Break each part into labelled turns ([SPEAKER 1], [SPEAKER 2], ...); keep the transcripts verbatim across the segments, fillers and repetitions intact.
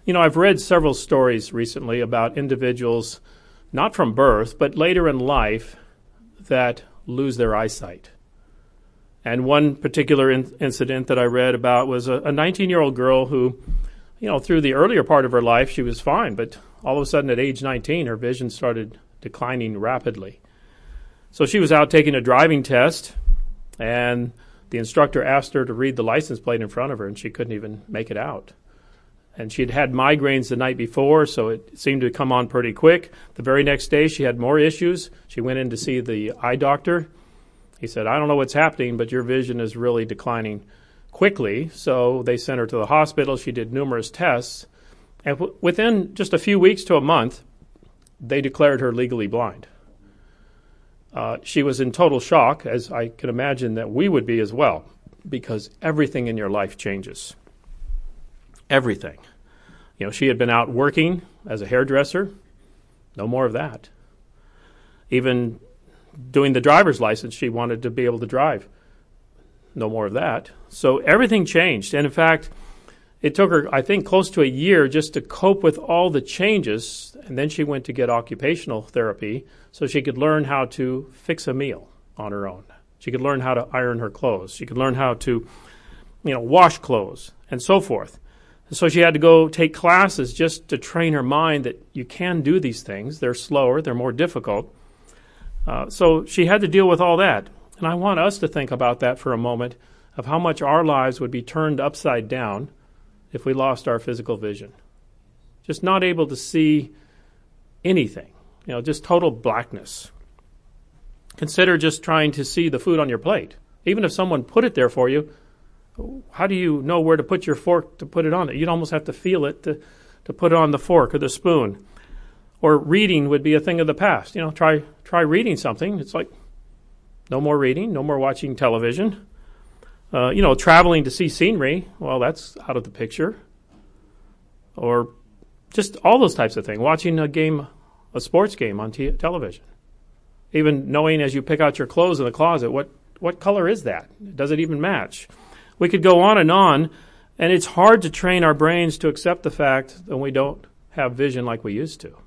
[SPEAKER 1] You know, I've read several stories recently about individuals, not from birth, but later in life, that lose their eyesight. And one particular in- incident that I read about was a, a nineteen-year-old girl who, you know, through the earlier part of her life, she was fine, but all of a sudden at age nineteen, her vision started declining rapidly. So she was out taking a driving test, and the instructor asked her to read the license plate in front of her, and she couldn't even make it out. And she'd had migraines the night before, so it seemed to come on pretty quick. The very next day, she had more issues. She went in to see the eye doctor. He said, I don't know what's happening, but your vision is really declining quickly. So they sent her to the hospital. She did numerous tests. And w- within just a few weeks to a month, they declared her legally blind. Uh, she was in total shock, as I can imagine that we would be as well, because everything in your life changes. Everything. You know, she had been out working as a hairdresser. No more of that. Even doing the driver's license, she wanted to be able to drive. No more of that. So everything changed. And in fact, it took her, I think, close to a year just to cope with all the changes. And then she went to get occupational therapy so she could learn how to fix a meal on her own. She could learn how to iron her clothes. She could learn how to, you know, wash clothes and so forth. So she had to go take classes just to train her mind that you can do these things. They're slower. They're more difficult. Uh, so she had to deal with all that. And I want us to think about that for a moment, of how much our lives would be turned upside down if we lost our physical vision. Just not able to see anything. You know, just total blackness. Consider just trying to see the food on your plate. Even if someone put it there for you, how do you know where to put your fork to put it on it? You'd almost have to feel it to, to put it on the fork or the spoon. Or reading would be a thing of the past. You know, try try reading something. It's like no more reading, no more watching television. Uh, you know, traveling to see scenery, well, that's out of the picture. Or just all those types of things. Watching a game, a sports game on t- television. Even knowing as you pick out your clothes in the closet, what, what color is that? Does it even match? We could go on and on, and it's hard to train our brains to accept the fact that we don't have vision like we used to.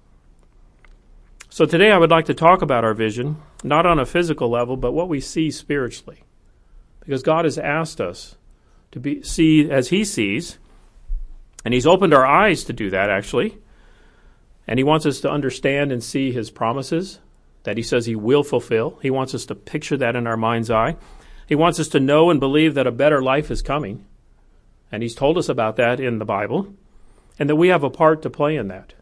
[SPEAKER 1] So today I would like to talk about our vision, not on a physical level, but what we see spiritually. Because God has asked us to be, see as He sees, and He's opened our eyes to do that, actually. And He wants us to understand and see His promises that He says He will fulfill. He wants us to picture that in our mind's eye. He wants us to know and believe that a better life is coming. And He's told us about that in the Bible, and that we have a part to play in that.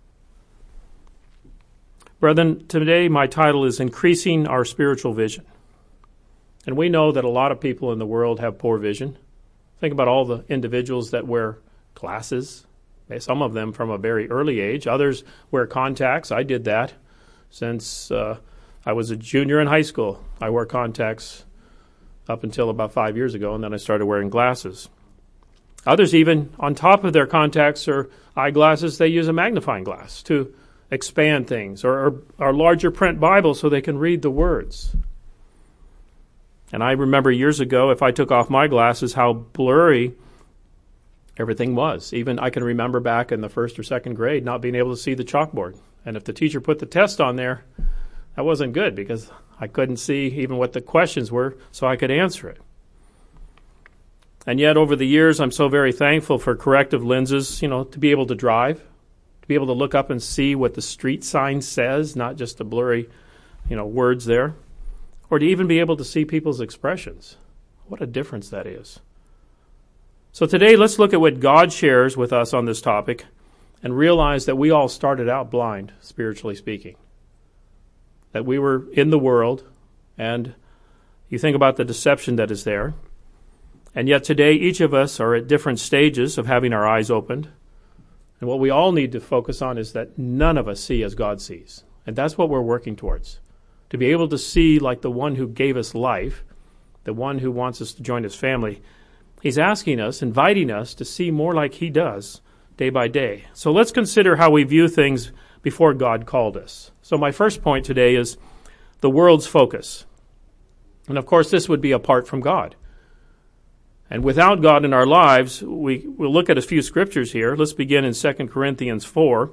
[SPEAKER 1] Brethren, today my title is Increasing Our Spiritual Vision. And we know that a lot of people in the world have poor vision. Think about all the individuals that wear glasses, some of them from a very early age. Others wear contacts. I did that since uh, I was a junior in high school. I wore contacts up until about five years ago, and then I started wearing glasses. Others even, on top of their contacts or eyeglasses, they use a magnifying glass to expand things, or, or, or larger print Bible so they can read the words. And I remember years ago, if I took off my glasses, how blurry everything was. Even I can remember back in the first or second grade not being able to see the chalkboard. And if the teacher put the test on there, that wasn't good because I couldn't see even what the questions were so I could answer it. And yet over the years, I'm so very thankful for corrective lenses, you know, to be able to drive, to be able to look up and see what the street sign says, not just the blurry, you know, words there. Or to even be able to see people's expressions. What a difference that is. So today, let's look at what God shares with us on this topic and realize that we all started out blind, spiritually speaking. That we were in the world, and you think about the deception that is there. And yet today, each of us are at different stages of having our eyes opened. And what we all need to focus on is that none of us see as God sees. And that's what we're working towards. To be able to see like the one who gave us life, the one who wants us to join His family. He's asking us, inviting us to see more like He does day by day. So let's consider how we view things before God called us. So my first point today is the world's focus. And of course, this would be apart from God. And without God in our lives, we, we'll look at a few scriptures here. Let's begin in Second Corinthians four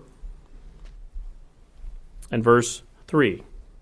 [SPEAKER 1] and verse three.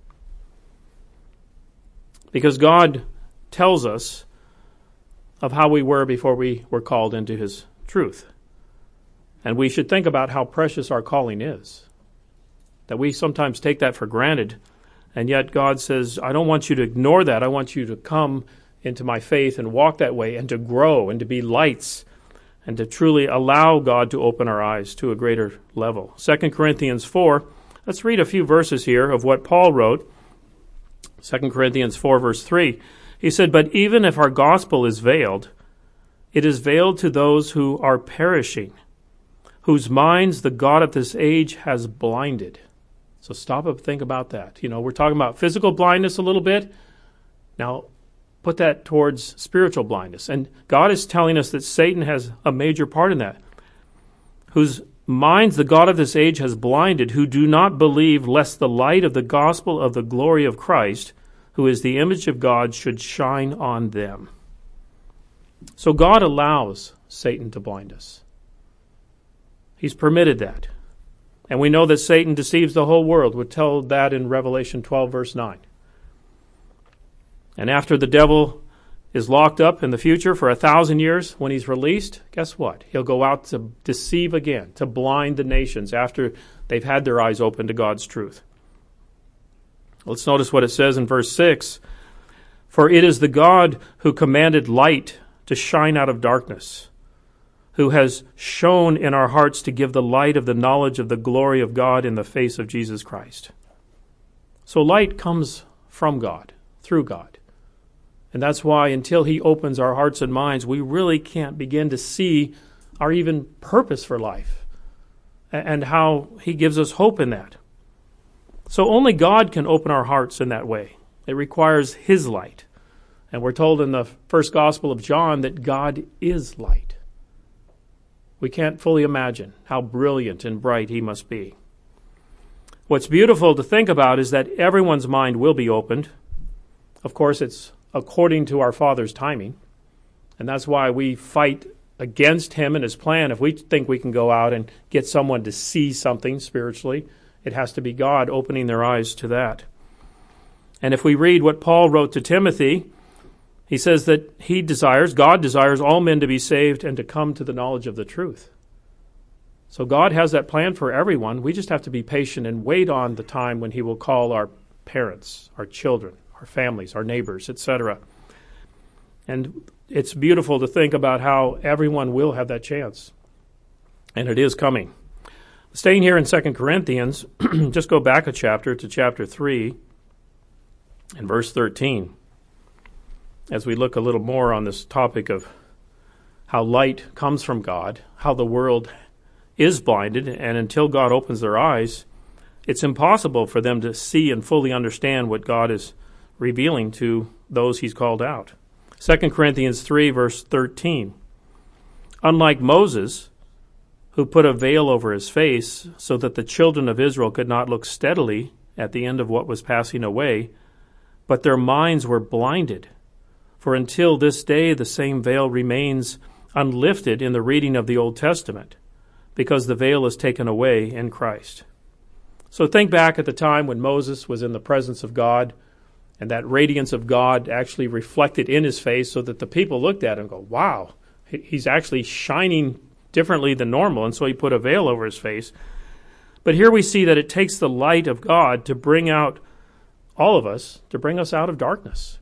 [SPEAKER 1] Because God tells us of how we were before we were called into his truth. And we should think about how precious our calling is. That we sometimes take that for granted. And yet God says, I don't want you to ignore that. I want you to come into my faith and walk that way and to grow and to be lights and to truly allow God to open our eyes to a greater level. Second Corinthians four, let's read a few verses here of what Paul wrote. Second Corinthians four, verse three. He said, but even if our gospel is veiled, it is veiled to those who are perishing, whose minds the God of this age has blinded. So stop and think about that. You know, we're talking about physical blindness a little bit. Now, put that towards spiritual blindness. And God is telling us that Satan has a major part in that. Whose minds the God of this age has blinded, who do not believe, lest the light of the gospel of the glory of Christ, who is the image of God, should shine on them. So God allows Satan to blind us. He's permitted that. And we know that Satan deceives the whole world. We're told that in Revelation twelve, verse nine. And after the devil is locked up in the future for a thousand years, when he's released, guess what? He'll go out to deceive again, to blind the nations after they've had their eyes open to God's truth. Let's notice what it says in verse six. For it is the God who commanded light to shine out of darkness, who has shone in our hearts to give the light of the knowledge of the glory of God in the face of Jesus Christ. So light comes from God, through God. And that's why until he opens our hearts and minds, we really can't begin to see our even purpose for life and how he gives us hope in that. So only God can open our hearts in that way. It requires his light. And we're told in the first Gospel of John that God is light. We can't fully imagine how brilliant and bright he must be. What's beautiful to think about is that everyone's mind will be opened. Of course, it's according to our Father's timing. And that's why we fight against him and his plan. If we think we can go out and get someone to see something spiritually, it has to be God opening their eyes to that. And if we read what Paul wrote to Timothy, he says that he desires, God desires all men to be saved and to come to the knowledge of the truth. So God has that plan for everyone. We just have to be patient and wait on the time when he will call our parents, our children, our families, our neighbors, et cetera. And it's beautiful to think about how everyone will have that chance. And it is coming. Staying here in Second Corinthians, just go back a chapter to chapter three and verse thirteen. As we look a little more on this topic of how light comes from God, how the world is blinded, and until God opens their eyes, it's impossible for them to see and fully understand what God is revealing to those he's called out. Second Corinthians three, verse thirteen. Unlike Moses, who put a veil over his face so that the children of Israel could not look steadily at the end of what was passing away, but their minds were blinded. For until this day the same veil remains unlifted in the reading of the Old Testament, because the veil is taken away in Christ. So think back at the time when Moses was in the presence of God, and that radiance of God actually reflected in his face so that the people looked at him and go, wow, he's actually shining differently than normal, and so he put a veil over his face. But here we see that it takes the light of God to bring out all of us, to bring us out of darkness.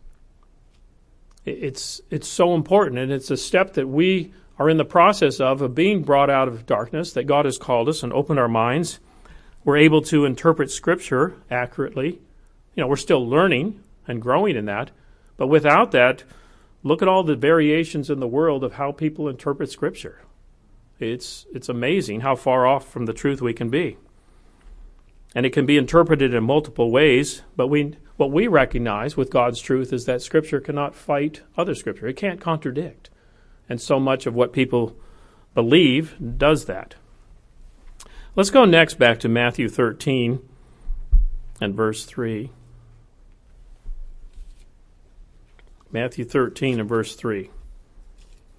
[SPEAKER 1] It's it's so important, and it's a step that we are in the process of, of being brought out of darkness, that God has called us and opened our minds. We're able to interpret Scripture accurately. You know, we're still learning and growing in that, but without that, look at all the variations in the world of how people interpret Scripture. It's it's amazing how far off from the truth we can be. And it can be interpreted in multiple ways, but we what we recognize with God's truth is that Scripture cannot fight other Scripture. It can't contradict. And so much of what people believe does that. Let's go next back to Matthew thirteen and verse three. Matthew thirteen and verse three.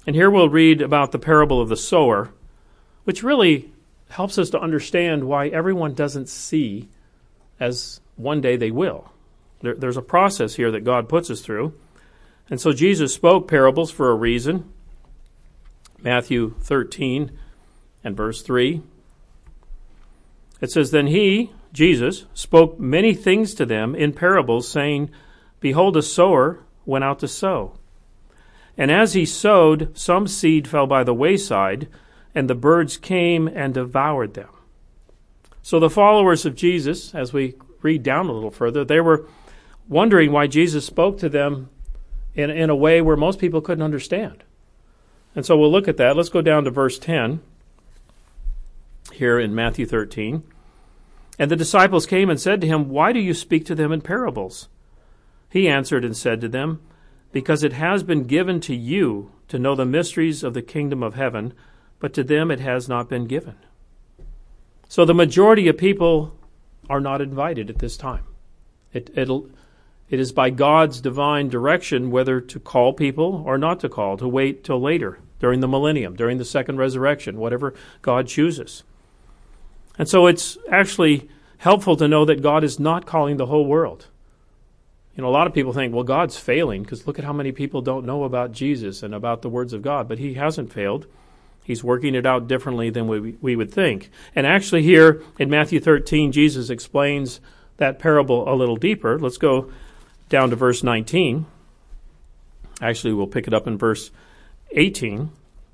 [SPEAKER 1] And here we'll read about the parable of the sower, which really helps us to understand why everyone doesn't see as one day they will. There, there's a process here that God puts us through. And so Jesus spoke parables for a reason. Matthew thirteen and verse three. It says, Then he, Jesus, spoke many things to them in parables, saying, Behold, a sower went out to sow. And as he sowed, some seed fell by the wayside, and the birds came and devoured them. So the followers of Jesus, as we read down a little further, they were wondering why Jesus spoke to them in, in a way where most people couldn't understand. And so we'll look at that. Let's go down to verse ten here in Matthew thirteen. And the disciples came and said to him, Why do you speak to them in parables? He answered and said to them, Because it has been given to you to know the mysteries of the kingdom of heaven, but to them it has not been given. So the majority of people are not invited at this time. It, it'll, it is by God's divine direction whether to call people or not to call, to wait till later, during the millennium, during the second resurrection, whatever God chooses. And so it's actually helpful to know that God is not calling the whole world. You know, a lot of people think, well, God's failing because look at how many people don't know about Jesus and about the words of God. But he hasn't failed. He's working it out differently than we, we would think. And actually here in Matthew thirteen, Jesus explains that parable a little deeper. Let's go down to verse nineteen. Actually, we'll pick it up in verse eighteen.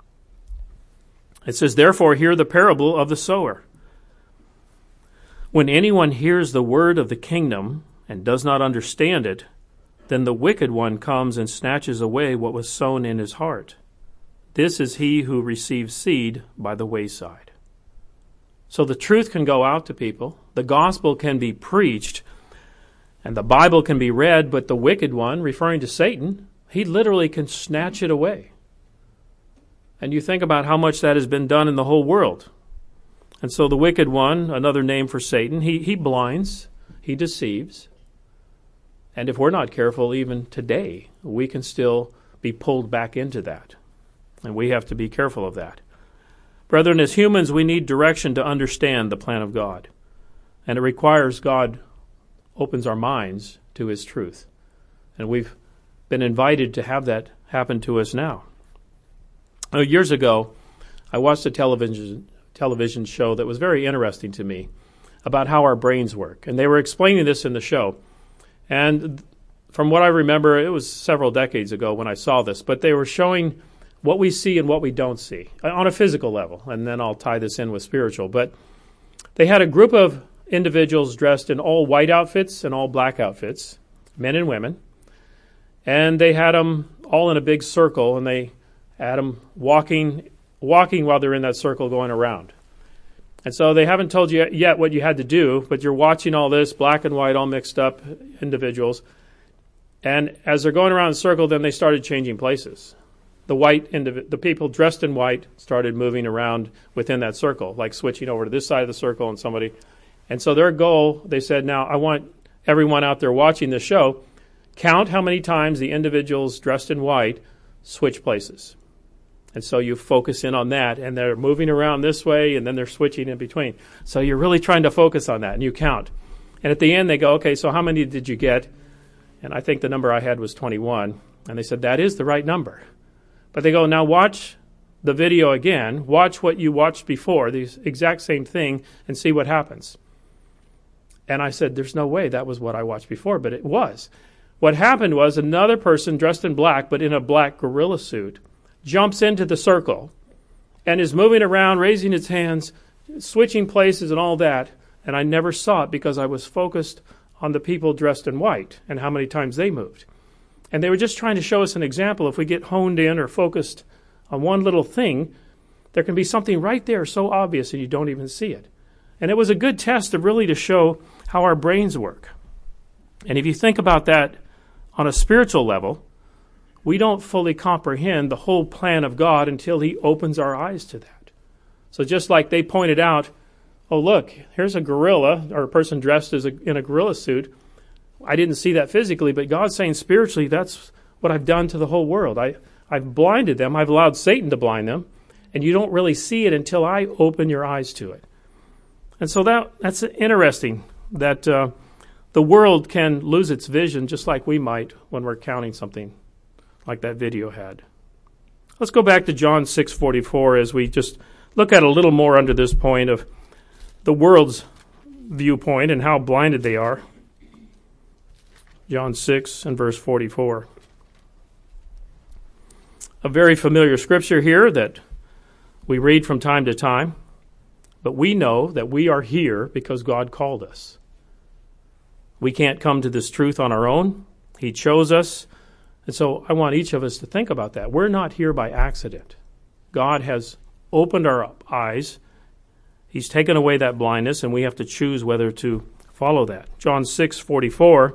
[SPEAKER 1] It says, Therefore, hear the parable of the sower. When anyone hears the word of the kingdom and does not understand it, then the wicked one comes and snatches away what was sown in his heart. This is he who receives seed by the wayside. So the truth can go out to people, the gospel can be preached, and the Bible can be read, but the wicked one, referring to Satan, he literally can snatch it away. And you think about how much that has been done in the whole world. And so the wicked one, another name for Satan, he, he blinds, he deceives. And if we're not careful, even today, we can still be pulled back into that. And we have to be careful of that. Brethren, as humans, we need direction to understand the plan of God. And it requires God opens our minds to his truth. And we've been invited to have that happen to us now. Now, years ago, I watched a television television show that was very interesting to me about how our brains work. And they were explaining this in the show. And from what I remember, it was several decades ago when I saw this, but they were showing what we see and what we don't see on a physical level. And then I'll tie this in with spiritual. But they had a group of individuals dressed in all white outfits and all black outfits, men and women. And they had them all in a big circle, and they had them walking walking while they're in that circle going around. And so they haven't told you yet what you had to do, but you're watching all this, black and white, all mixed up individuals. And as they're going around the circle, then they started changing places. The white indiv- the people dressed in white started moving around within that circle, like switching over to this side of the circle and somebody. And so their goal, they said, now I want everyone out there watching this show, count how many times the individuals dressed in white switch places. And so you focus in on that, and they're moving around this way, and then they're switching in between. So you're really trying to focus on that, and you count. And at the end, they go, okay, so how many did you get? And I think the number I had was twenty-one. And they said, that is the right number. But they go, now watch the video again. Watch what you watched before, the exact same thing, and see what happens. And I said, there's no way that was what I watched before, but it was. What happened was another person dressed in black, but in a black gorilla suit, jumps into the circle and is moving around, raising its hands, switching places and all that. And I never saw it because I was focused on the people dressed in white and how many times they moved. And they were just trying to show us an example. If we get honed in or focused on one little thing, there can be something right there so obvious and you don't even see it. And it was a good test of really to show how our brains work. And if you think about that on a spiritual level, we don't fully comprehend the whole plan of God until he opens our eyes to that. So just like they pointed out, oh, look, here's a gorilla or a person dressed as a, in a gorilla suit. I didn't see that physically, but God's saying spiritually, that's what I've done to the whole world. I, I've blinded them. I've allowed Satan to blind them. And you don't really see it until I open your eyes to it. And so that that's interesting that uh, the world can lose its vision just like we might when we're counting something like that video had. Let's go back to John six forty-four as we just look at a little more under this point of the world's viewpoint and how blinded they are. John six and verse forty-four. A very familiar scripture here that we read from time to time, but we know that we are here because God called us. We can't come to this truth on our own. He chose us. And so I want each of us to think about that. We're not here by accident. God has opened our eyes. He's taken away that blindness, and we have to choose whether to follow that. John six forty-four,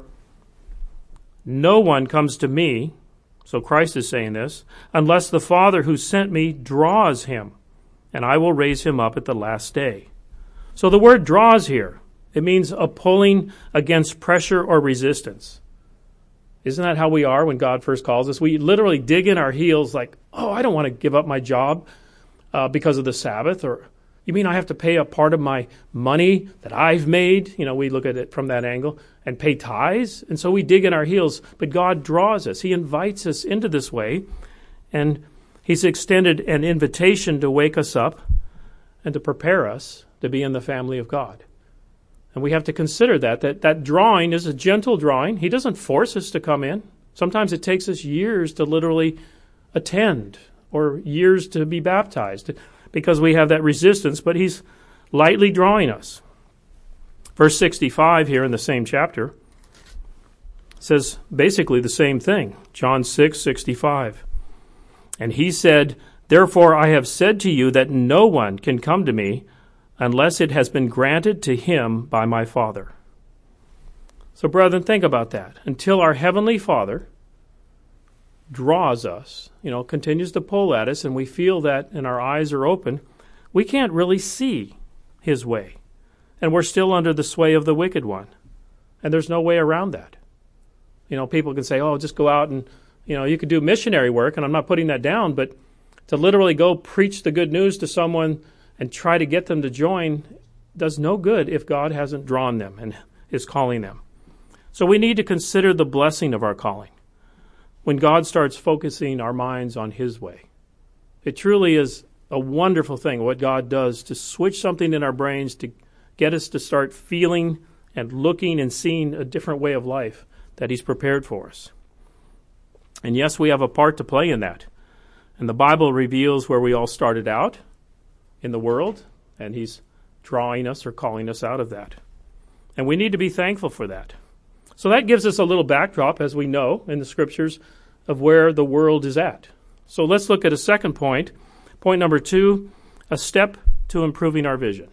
[SPEAKER 1] no one comes to me, so Christ is saying this, unless the Father who sent me draws him, and I will raise him up at the last day. So the word draws here, it means a pulling against pressure or resistance. Isn't that how we are when God first calls us? We literally dig in our heels like, oh, I don't want to give up my job uh, because of the Sabbath. Or you mean I have to pay a part of my money that I've made? You know, we look at it from that angle and pay tithes. And so we dig in our heels, but God draws us. He invites us into this way, and He's extended an invitation to wake us up and to prepare us to be in the family of God. And we have to consider that, that that drawing is a gentle drawing. He doesn't force us to come in. Sometimes it takes us years to literally attend or years to be baptized because we have that resistance, but He's lightly drawing us. Verse sixty-five here in the same chapter says basically the same thing. John six sixty-five. And He said, therefore I have said to you that no one can come to me unless it has been granted to him by my Father. So, brethren, think about that. Until our Heavenly Father draws us, you know, continues to pull at us, and we feel that and our eyes are open, we can't really see His way. And we're still under the sway of the wicked one. And there's no way around that. You know, people can say, oh, just go out and, you know, you could do missionary work, and I'm not putting that down, but to literally go preach the good news to someone and try to get them to join does no good if God hasn't drawn them and is calling them. So we need to consider the blessing of our calling when God starts focusing our minds on His way. It truly is a wonderful thing what God does to switch something in our brains to get us to start feeling and looking and seeing a different way of life that He's prepared for us. And yes, we have a part to play in that. And the Bible reveals where we all started out in the world, and He's drawing us or calling us out of that. And we need to be thankful for that. So that gives us a little backdrop, as we know in the Scriptures, of where the world is at. So let's look at a second point. Point number two, a step to improving our vision.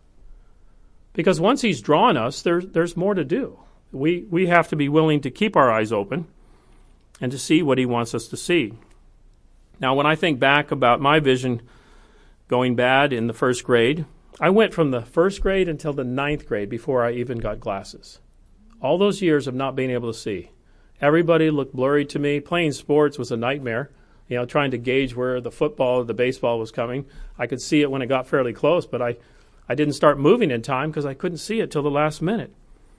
[SPEAKER 1] Because once He's drawn us, there, there's more to do. We, we have to be willing to keep our eyes open and to see what He wants us to see. Now, when I think back about my vision going bad in the first grade, I went from the first grade until the ninth grade before I even got glasses. All those years of not being able to see. Everybody looked blurry to me. Playing sports was a nightmare. You know, trying to gauge where the football or the baseball was coming. I could see it when it got fairly close, but I, I didn't start moving in time because I couldn't see it till the last minute.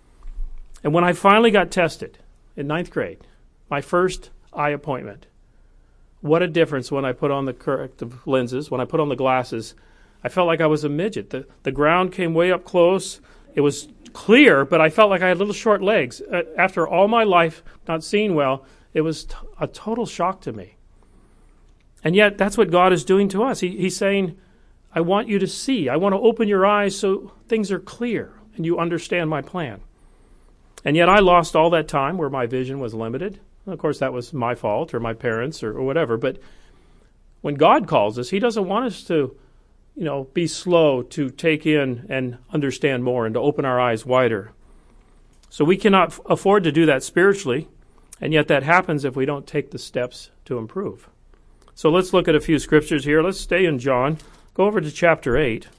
[SPEAKER 1] And when I finally got tested in ninth grade, my first eye appointment, what a difference when I put on the corrective lenses, when I put on the glasses. I felt like I was a midget. The, the ground came way up close. It was clear, but I felt like I had little short legs. Uh, after all my life not seeing well, it was t- a total shock to me. And yet, that's what God is doing to us. He, he's saying, I want you to see. I want to open your eyes so things are clear and you understand my plan. And yet I lost all that time where my vision was limited. Of course, that was my fault or my parents or, or whatever. But when God calls us, He doesn't want us to, you know, be slow to take in and understand more and to open our eyes wider. So we cannot f- afford to do that spiritually, and yet that happens if we don't take the steps to improve. So let's look at a few scriptures here. Let's stay in John. Go over to chapter eight.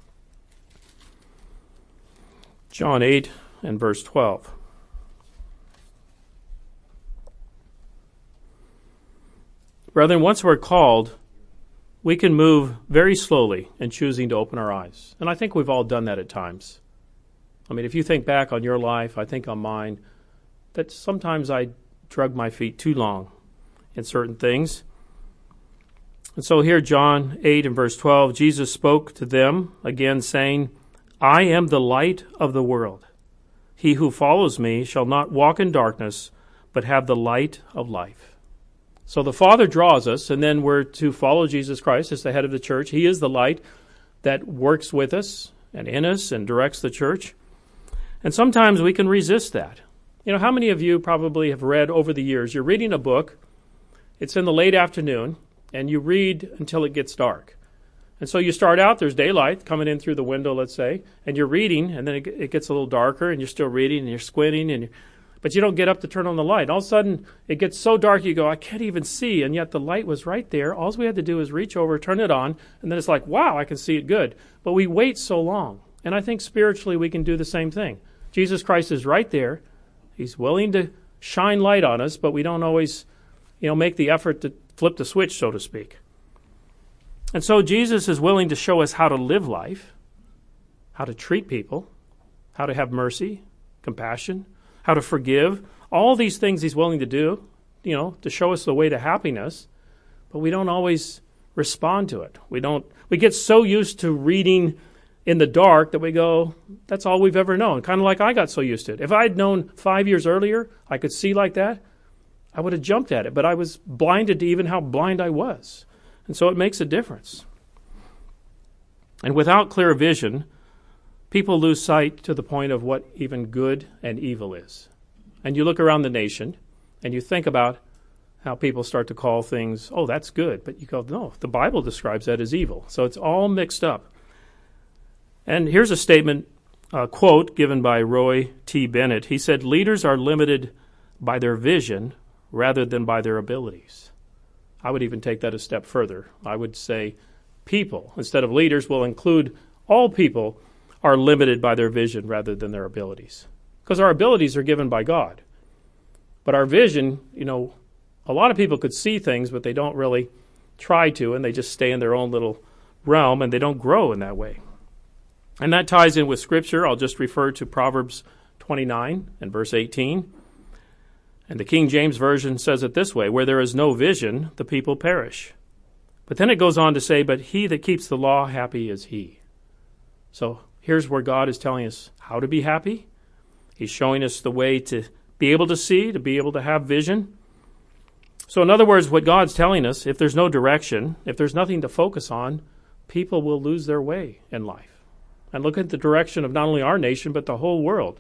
[SPEAKER 1] John eight and verse twelve. Brethren, once we're called, we can move very slowly in choosing to open our eyes. And I think we've all done that at times. I mean, if you think back on your life, I think on mine, that sometimes I drug my feet too long in certain things. And so here, John eight and verse twelve, Jesus spoke to them again, saying, I am the light of the world. He who follows me shall not walk in darkness, but have the light of life. So the Father draws us, and then we're to follow Jesus Christ as the head of the church. He is the light that works with us and in us and directs the church. And sometimes we can resist that. You know, how many of you probably have read over the years, you're reading a book, it's in the late afternoon, and you read until it gets dark. And so you start out, there's daylight coming in through the window, let's say, and you're reading, and then it, it gets a little darker, and you're still reading, and you're squinting, and you're, but you don't get up to turn on the light. All of a sudden, it gets so dark, you go, I can't even see, and yet the light was right there. All we had to do is reach over, turn it on, and then it's like, wow, I can see it good. But we wait so long. And I think spiritually we can do the same thing. Jesus Christ is right there. He's willing to shine light on us, but we don't always, you know, make the effort to flip the switch, so to speak. And so Jesus is willing to show us how to live life, how to treat people, how to have mercy, compassion, how to forgive. All these things he's willing to do, you know, to show us the way to happiness, but we don't always respond to it. We don't. We get so used to reading in the dark that we go, that's all we've ever known. Kind of like I got so used to it. If I had known five years earlier I could see like that, I would have jumped at it. But I was blinded to even how blind I was. And so it makes a difference. And without clear vision, people lose sight to the point of what even good and evil is. And you look around the nation and you think about how people start to call things, oh, that's good. But you go, no, the Bible describes that as evil. So it's all mixed up. And here's a statement, a quote given by Roy T. Bennett. He said, leaders are limited by their vision rather than by their abilities. I would even take that a step further. I would say people, instead of leaders, will include all people are limited by their vision rather than their abilities. Because our abilities are given by God. But our vision, you know, a lot of people could see things, but they don't really try to, and they just stay in their own little realm, and they don't grow in that way. And that ties in with Scripture. I'll just refer to Proverbs twenty-nine and verse eighteen. And the King James Version says it this way, where there is no vision, the people perish. But then it goes on to say, but he that keeps the law, happy is he. So here's where God is telling us how to be happy. He's showing us the way to be able to see, to be able to have vision. So in other words, what God's telling us, if there's no direction, if there's nothing to focus on, people will lose their way in life. And look at the direction of not only our nation, but the whole world.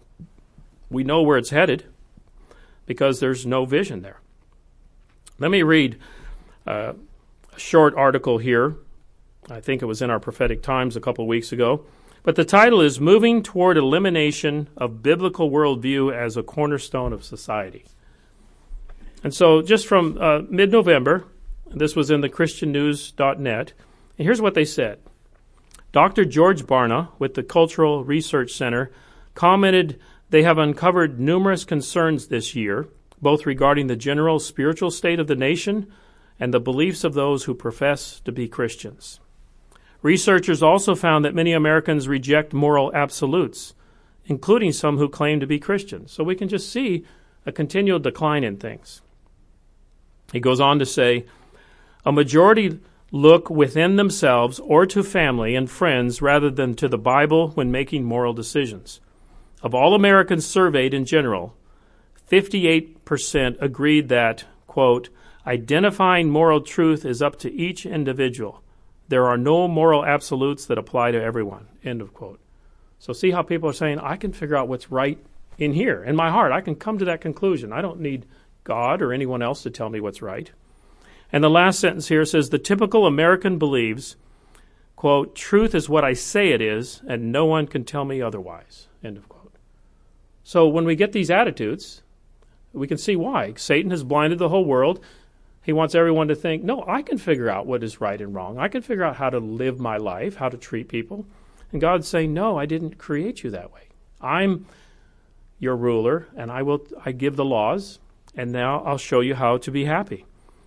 [SPEAKER 1] We know where it's headed because there's no vision there. Let me read uh, a short article here. I think it was in our Prophetic Times a couple of weeks ago. But the title is Moving Toward Elimination of Biblical Worldview as a Cornerstone of Society. And so just from uh, mid-November, this was in the Christian News dot net, and here's what they said. Doctor George Barna with the Cultural Research Center commented they have uncovered numerous concerns this year, both regarding the general spiritual state of the nation and the beliefs of those who profess to be Christians. Researchers also found that many Americans reject moral absolutes, including some who claim to be Christians. So we can just see a continual decline in things. He goes on to say, a majority look within themselves or to family and friends rather than to the Bible when making moral decisions. Of all Americans surveyed in general, fifty-eight percent agreed that, quote, identifying moral truth is up to each individual. There are no moral absolutes that apply to everyone, end of quote. So see how people are saying, I can figure out what's right in here, in my heart. I can come to that conclusion. I don't need God or anyone else to tell me what's right. And the last sentence here says, the typical American believes, quote, truth is what I say it is, and no one can tell me otherwise, end of quote. So when we get these attitudes, we can see why. Satan has blinded the whole world. He wants everyone to think, no, I can figure out what is right and wrong. I can figure out how to live my life, how to treat people. And God's saying, no, I didn't create you that way. I'm your ruler, and I will. I give the laws, and now I'll show you how to be happy.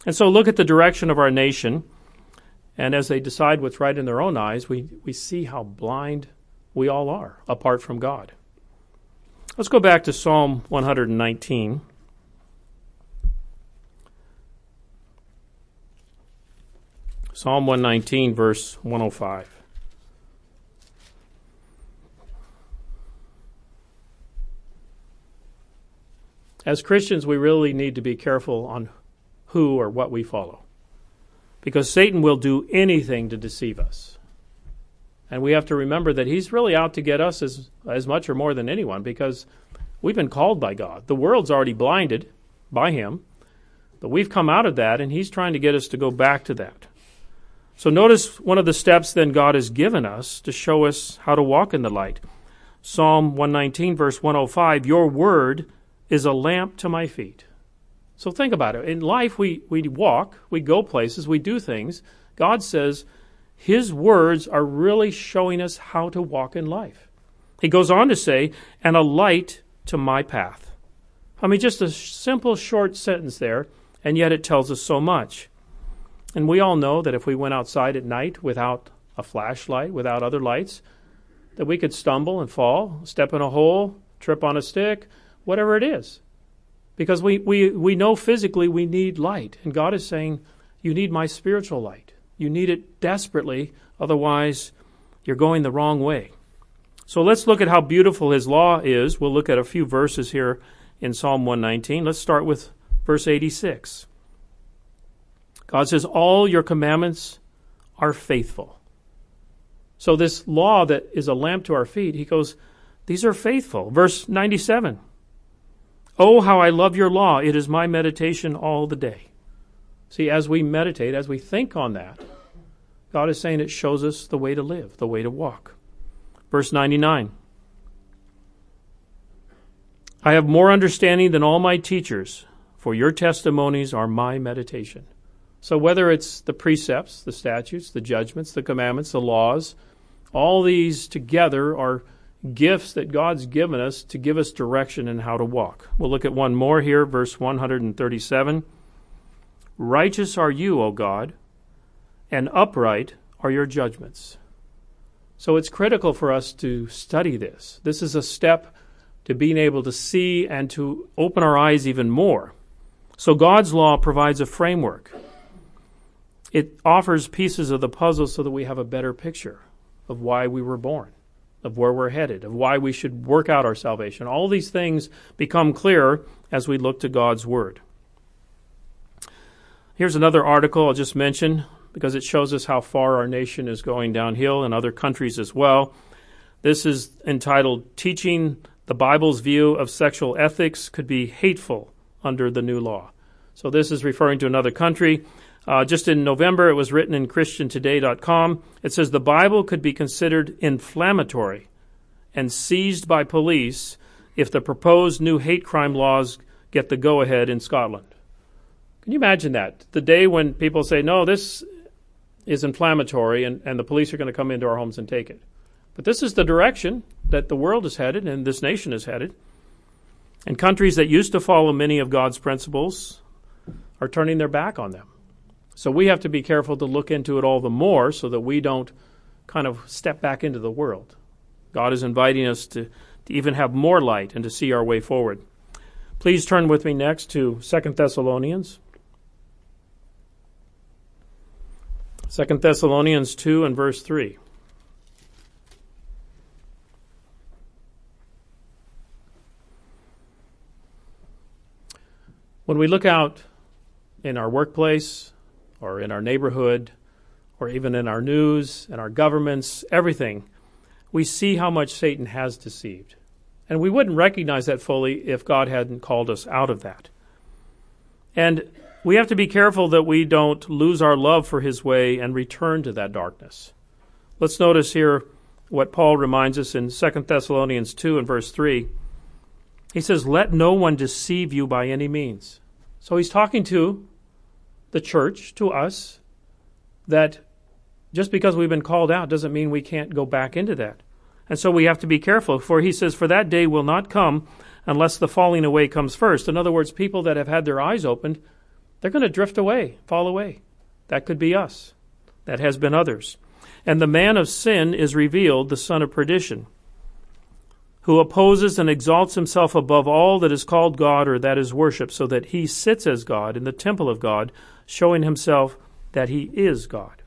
[SPEAKER 1] And so look at the direction of our nation, and as they decide what's right in their own eyes, we, we see how blind we all are apart from God. Let's go back to Psalm one hundred nineteen. Psalm one nineteen, verse one oh five. As Christians, we really need to be careful on who or what we follow, because Satan will do anything to deceive us. And we have to remember that he's really out to get us as, as much or more than anyone, because we've been called by God. The world's already blinded by him, but we've come out of that, and he's trying to get us to go back to that. So notice one of the steps then God has given us to show us how to walk in the light. Psalm one nineteen, verse one oh five, your word is a lamp to my feet. So think about it. In life, we, we walk, we go places, we do things. God says his words are really showing us how to walk in life. He goes on to say, and a light to my path. I mean, just a simple, short sentence there, and yet it tells us so much. And we all know that if we went outside at night without a flashlight, without other lights, that we could stumble and fall, step in a hole, trip on a stick, whatever it is. Because we, we, we know physically we need light. And God is saying, you need my spiritual light. You need it desperately, otherwise you're going the wrong way. So let's look at how beautiful his law is. We'll look at a few verses here in Psalm one nineteen. Let's start with verse eighty-six. God says, all your commandments are faithful. So this law that is a lamp to our feet, he goes, these are faithful. Verse ninety-seven. Oh, how I love your law. It is my meditation all the day. See, as we meditate, as we think on that, God is saying it shows us the way to live, the way to walk. Verse ninety-nine. I have more understanding than all my teachers, for your testimonies are my meditation. So whether it's the precepts, the statutes, the judgments, the commandments, the laws, all these together are gifts that God's given us to give us direction in how to walk. We'll look at one more here, verse one hundred thirty-seven. Righteous are you, O God, and upright are your judgments. So it's critical for us to study this. This is a step to being able to see and to open our eyes even more. So God's law provides a framework. It offers pieces of the puzzle so that we have a better picture of why we were born, of where we're headed, of why we should work out our salvation. All these things become clearer as we look to God's Word. Here's another article I'll just mention because it shows us how far our nation is going downhill and other countries as well. This is entitled, Teaching the Bible's View of Sexual Ethics Could Be Hateful Under the New Law. So this is referring to another country. Uh, just in November, it was written in Christian Today dot com. It says the Bible could be considered inflammatory and seized by police if the proposed new hate crime laws get the go-ahead in Scotland. Can you imagine that? The day when people say, no, this is inflammatory, and, and the police are going to come into our homes and take it. But this is the direction that the world is headed and this nation is headed. And countries that used to follow many of God's principles are turning their back on them. So we have to be careful to look into it all the more so that we don't kind of step back into the world. God is inviting us to, to even have more light and to see our way forward. Please turn with me next to Second Thessalonians. Second Thessalonians two and verse three. When we look out in our workplace or in our neighborhood or even in our news and our governments, everything, we see how much Satan has deceived. And we wouldn't recognize that fully if God hadn't called us out of that. And we have to be careful that we don't lose our love for his way and return to that darkness. Let's notice here what Paul reminds us in Second Thessalonians two and verse three. He says, let no one deceive you by any means. So he's talking to the church, to us, that just because we've been called out doesn't mean we can't go back into that. And so we have to be careful, for he says, for that day will not come unless the falling away comes first. In other words, people that have had their eyes opened, they're going to drift away, fall away. That could be us. That has been others. And the man of sin is revealed, the son of perdition, who opposes and exalts himself above all that is called God or that is worshipped, so that he sits as God in the temple of God, showing himself that he is God.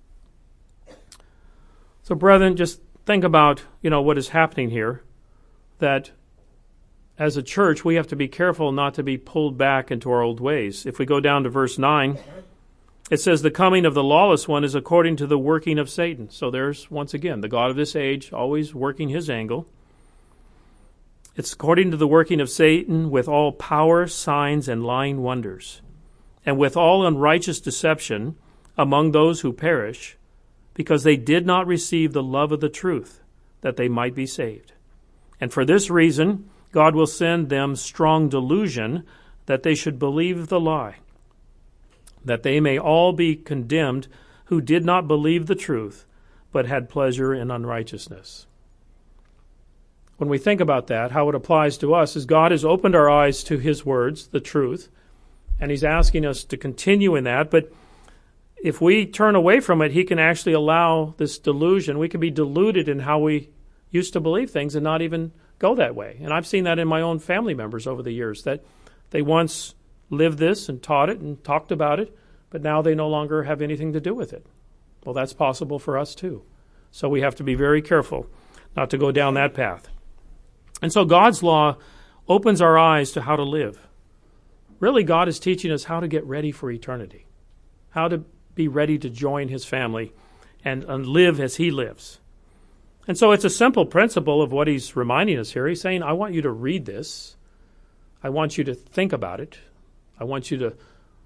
[SPEAKER 1] So, brethren, just think about, you know, what is happening here, that as a church, we have to be careful not to be pulled back into our old ways. If we go down to verse nine, it says, the coming of the lawless one is according to the working of Satan. So there's, once again, the God of this age always working his angle. It's according to the working of Satan with all power, signs, and lying wonders, and with all unrighteous deception among those who perish, because they did not receive the love of the truth, that they might be saved. And for this reason, God will send them strong delusion, that they should believe the lie, that they may all be condemned who did not believe the truth, but had pleasure in unrighteousness. When we think about that, how it applies to us is God has opened our eyes to his words, the truth, and he's asking us to continue in that. But if we turn away from it, he can actually allow this delusion. We can be deluded in how we used to believe things and not even go that way. And I've seen that in my own family members over the years, that they once lived this and taught it and talked about it, but now they no longer have anything to do with it. Well, that's possible for us too. So we have to be very careful not to go down that path. And so God's law opens our eyes to how to live. Really, God is teaching us how to get ready for eternity, how to be ready to join his family and, and live as he lives. And so it's a simple principle of what he's reminding us here. He's saying, I want you to read this. I want you to think about it. I want you to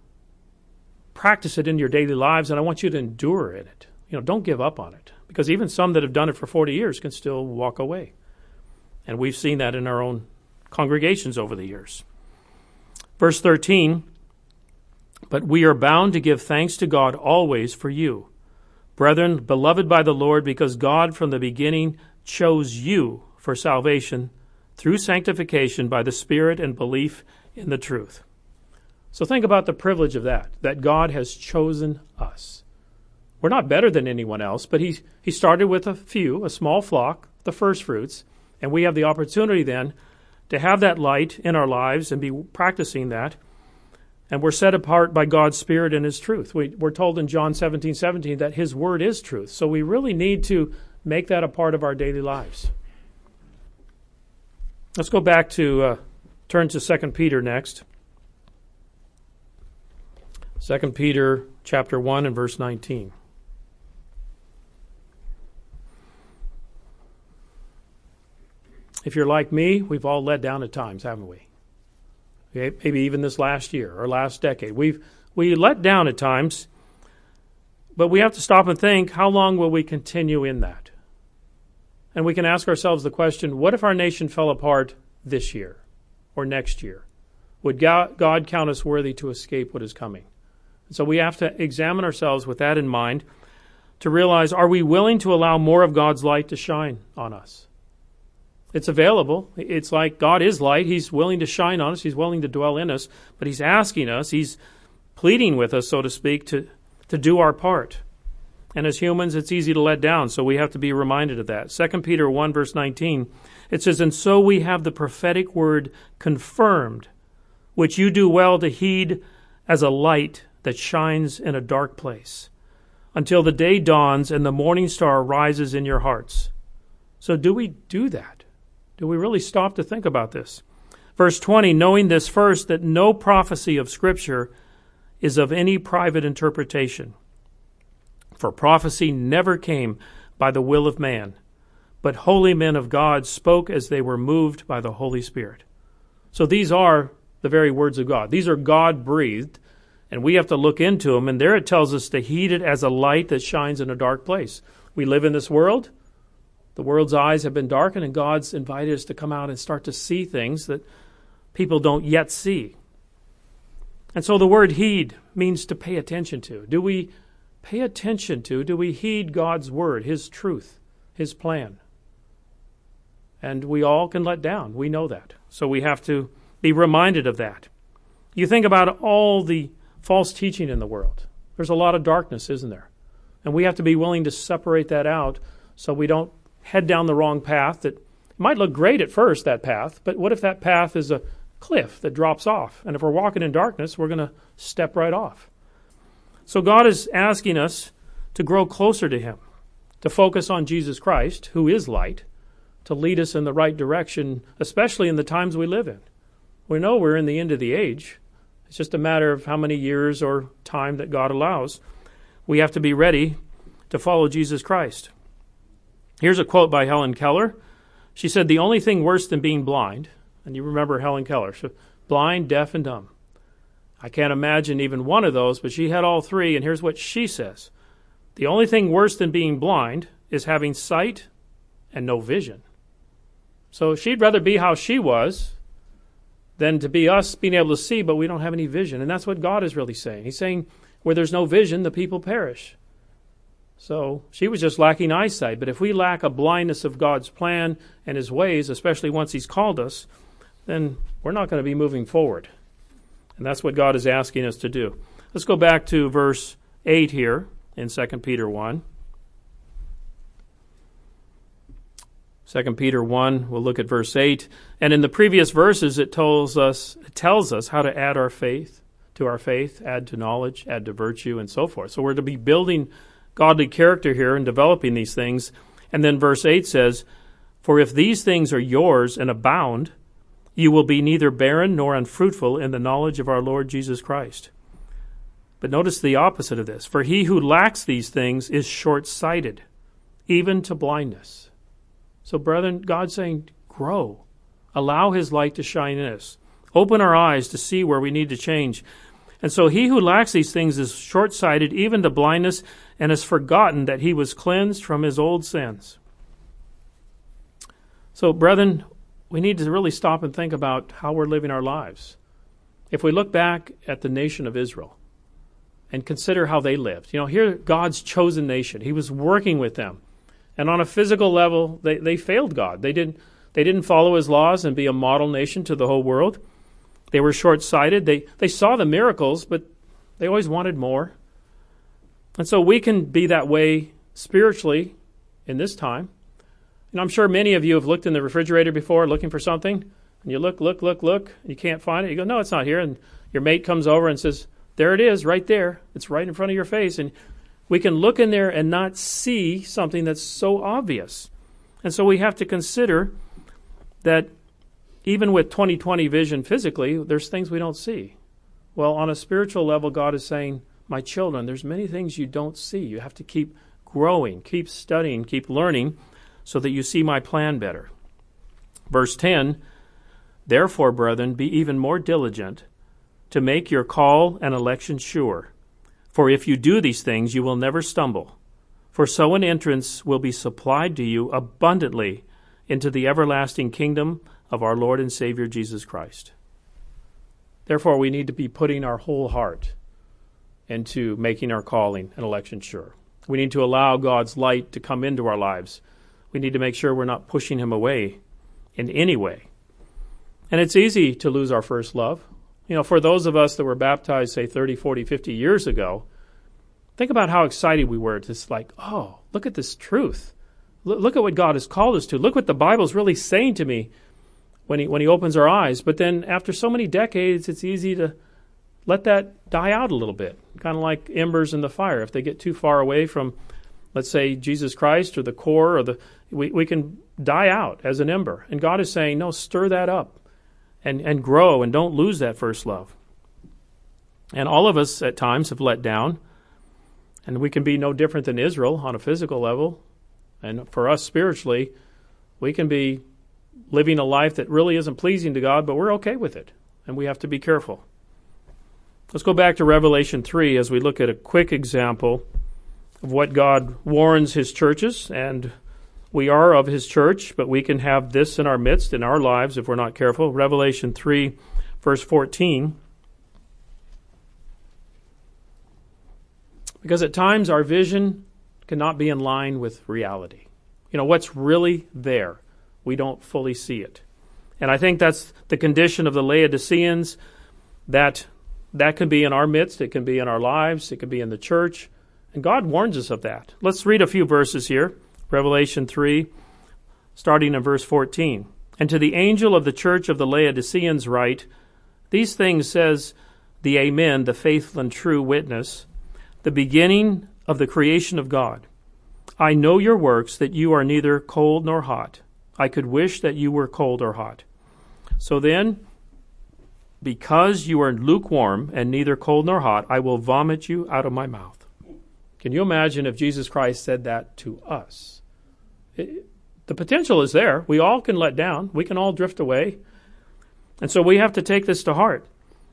[SPEAKER 1] practice it in your daily lives, and I want you to endure in it. You know, don't give up on it, because even some that have done it for forty years can still walk away. And we've seen that in our own congregations over the years. Verse thirteen, but we are bound to give thanks to God always for you, brethren, beloved by the Lord, because God from the beginning chose you for salvation through sanctification by the Spirit and belief in the truth. So think about the privilege of that, that God has chosen us. We're not better than anyone else, but he, he started with a few, a small flock, the first fruits, and we have the opportunity then to have that light in our lives and be practicing that. And we're set apart by God's Spirit and his truth. We, we're told in John seventeen seventeen that his word is truth. So we really need to make that a part of our daily lives. Let's go back to, uh, turn to Second Peter next. Second Peter chapter one and verse nineteen. If you're like me, we've all let down at times, haven't we? Okay, maybe even this last year or last decade. We've we let down at times, but we have to stop and think, how long will we continue in that? And we can ask ourselves the question, what if our nation fell apart this year or next year? Would God, God count us worthy to escape what is coming? So we have to examine ourselves with that in mind to realize, are we willing to allow more of God's light to shine on us? It's available. It's like God is light. He's willing to shine on us. He's willing to dwell in us. But he's asking us, he's pleading with us, so to speak, to, to do our part. And as humans, it's easy to let down, so we have to be reminded of that. Second Peter one, verse nineteen, it says, and so we have the prophetic word confirmed, which you do well to heed as a light that shines in a dark place, until the day dawns and the morning star rises in your hearts. So do we do that? Do we really stop to think about this? Verse twenty, knowing this first, that no prophecy of Scripture is of any private interpretation. For prophecy never came by the will of man, but holy men of God spoke as they were moved by the Holy Spirit. So these are the very words of God. These are God-breathed, and we have to look into them. And there it tells us to heed it as a light that shines in a dark place. We live in this world. The world's eyes have been darkened, and God's invited us to come out and start to see things that people don't yet see. And so the word heed means to pay attention to. Do we pay attention to, do we heed God's word, his truth, his plan? And we all can let down. We know that. So we have to be reminded of that. You think about all the false teaching in the world. There's a lot of darkness, isn't there? And we have to be willing to separate that out so we don't head down the wrong path. That might look great at first, that path, but what if that path is a cliff that drops off? And if we're walking in darkness, we're going to step right off. So God is asking us to grow closer to Him, to focus on Jesus Christ, who is light, to lead us in the right direction, especially in the times we live in. We know we're in the end of the age. It's just a matter of how many years or time that God allows. We have to be ready to follow Jesus Christ. Here's a quote by Helen Keller. She said, "The only thing worse than being blind," and you remember Helen Keller, so blind, deaf, and dumb. I can't imagine even one of those, but she had all three, and here's what she says. "The only thing worse than being blind is having sight and no vision." So she'd rather be how she was than to be us being able to see, but we don't have any vision. And that's what God is really saying. He's saying, where there's no vision, the people perish. So she was just lacking eyesight. But if we lack a blindness of God's plan and His ways, especially once He's called us, then we're not going to be moving forward. And that's what God is asking us to do. Let's go back to verse eight here in Second Peter one. Second Peter one, we'll look at verse eight. And in the previous verses, it tells us it tells us how to add our faith to our faith, add to knowledge, add to virtue, and so forth. So we're to be building godly character here and developing these things. And then verse eight says, "For if these things are yours and abound, you will be neither barren nor unfruitful in the knowledge of our Lord Jesus Christ." But notice the opposite of this. "For he who lacks these things is short-sighted, even to blindness." So, brethren, God's saying, grow. Allow His light to shine in us. Open our eyes to see where we need to change. And so he who lacks these things is short-sighted, even to blindness, and has forgotten that he was cleansed from his old sins. So, brethren, we need to really stop and think about how we're living our lives. If we look back at the nation of Israel and consider how they lived, you know, here God's chosen nation. He was working with them. And on a physical level, they, they failed God. They didn't, they didn't follow His laws and be a model nation to the whole world. They were short-sighted. They, they saw the miracles, but they always wanted more. And so we can be that way spiritually in this time. And I'm sure many of you have looked in the refrigerator before looking for something. And you look, look, look, look. And you can't find it. You go, no, it's not here. And your mate comes over and says, there it is, right there. It's right in front of your face. And we can look in there and not see something that's so obvious. And so we have to consider that even with twenty twenty vision physically, there's things we don't see. Well, on a spiritual level, God is saying, my children, there's many things you don't see. You have to keep growing, keep studying, keep learning so that you see my plan better. Verse ten, therefore, brethren, be even more diligent to make your call and election sure. For if you do these things, you will never stumble. For so an entrance will be supplied to you abundantly into the everlasting kingdom of our Lord and Savior Jesus Christ. Therefore, we need to be putting our whole heart into making our calling and election sure. We need to allow God's light to come into our lives. We need to make sure we're not pushing Him away in any way. And it's easy to lose our first love. You know, for those of us that were baptized, say, thirty, forty, fifty years ago, think about how excited we were. It's like, oh, look at this truth. L- look at what God has called us to. Look what the Bible's really saying to me when he, when he opens our eyes. But then after so many decades, it's easy to let that die out a little bit, kind of like embers in the fire. If they get too far away from, let's say, Jesus Christ or the core, or the we, we can die out as an ember. And God is saying, no, stir that up and, and grow, and don't lose that first love. And all of us at times have let down, and we can be no different than Israel on a physical level. And for us spiritually, we can be living a life that really isn't pleasing to God, but we're okay with it, and we have to be careful. Let's go back to Revelation three as we look at a quick example of what God warns His churches. And we are of His church, but we can have this in our midst, in our lives, if we're not careful. Revelation three, verse fourteen. Because at times our vision cannot be in line with reality. You know, what's really there, we don't fully see it. And I think that's the condition of the Laodiceans, that That can be in our midst. It can be in our lives. It can be in the church. And God warns us of that. Let's read a few verses here. Revelation three, starting in verse fourteen. And to the angel of the church of the Laodiceans write, these things says the Amen, the faithful and true witness, the beginning of the creation of God. I know your works, that you are neither cold nor hot. I could wish that you were cold or hot. So then, because you are lukewarm and neither cold nor hot, I will vomit you out of my mouth. Can you imagine if Jesus Christ said that to us? It, the potential is there. We all can let down. We can all drift away. And so we have to take this to heart.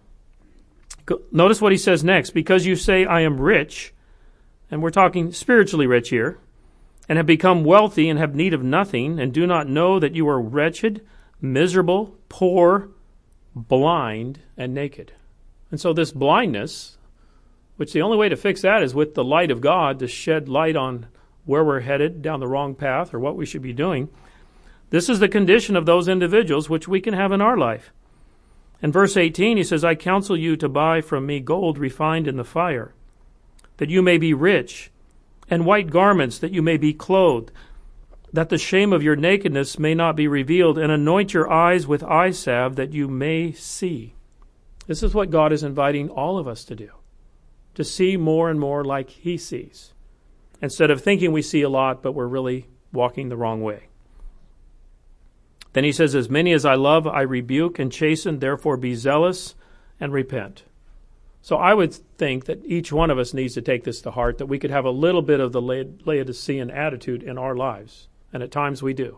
[SPEAKER 1] Notice what he says next. Because you say, I am rich, and we're talking spiritually rich here, and have become wealthy and have need of nothing, and do not know that you are wretched, miserable, poor, blind, and naked. And so this blindness, which the only way to fix that is with the light of God to shed light on where we're headed, down the wrong path, or what we should be doing. This is the condition of those individuals which we can have in our life. In verse eighteen, he says, I counsel you to buy from me gold refined in the fire, that you may be rich, and white garments, that you may be clothed, that the shame of your nakedness may not be revealed, and anoint your eyes with eye salve, that you may see. This is what God is inviting all of us to do, to see more and more like he sees, instead of thinking we see a lot, but we're really walking the wrong way. Then he says, as many as I love, I rebuke and chasten, therefore be zealous and repent. So I would think that each one of us needs to take this to heart, that we could have a little bit of the Laodicean attitude in our lives. And at times we do.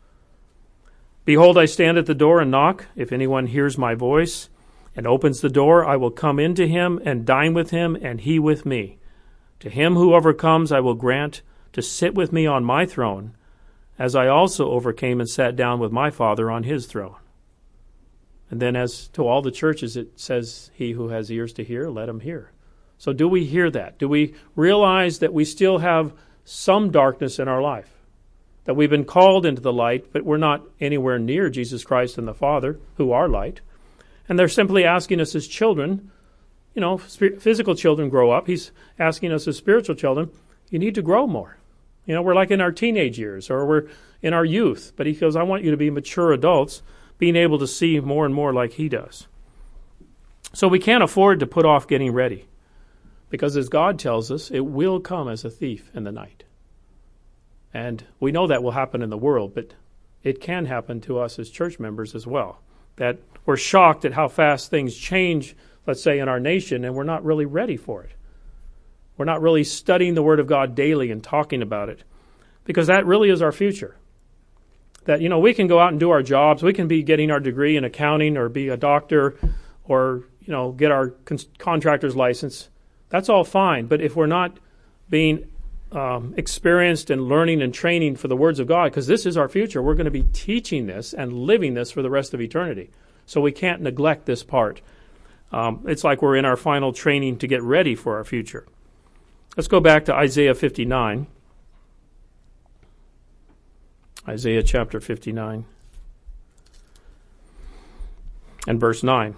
[SPEAKER 1] Behold, I stand at the door and knock. If anyone hears my voice and opens the door, I will come into him and dine with him, and he with me. To him who overcomes, I will grant to sit with me on my throne, as I also overcame and sat down with my Father on his throne. And then as to all the churches, it says, he who has ears to hear, let him hear. So do we hear that? Do we realize that we still have some darkness in our life? That we've been called into the light, but we're not anywhere near Jesus Christ and the Father, who are light. And they're simply asking us as children, you know, physical children grow up. He's asking us as spiritual children, you need to grow more. You know, we're like in our teenage years, or we're in our youth. But he goes, I want you to be mature adults, being able to see more and more like he does. So we can't afford to put off getting ready, because as God tells us, it will come as a thief in the night. And we know that will happen in the world, but it can happen to us as church members as well. That we're shocked at how fast things change, let's say, in our nation, and we're not really ready for it. We're not really studying the Word of God daily and talking about it, because that really is our future. That, you know, we can go out and do our jobs. We can be getting our degree in accounting, or be a doctor, or, you know, get our con- contractor's license. That's all fine. But if we're not being um, experienced and learning and training for the words of God, because this is our future, we're going to be teaching this and living this for the rest of eternity. So we can't neglect this part. Um, it's like we're in our final training to get ready for our future. Let's go back to Isaiah fifty-nine. Isaiah chapter fifty-nine and verse nine.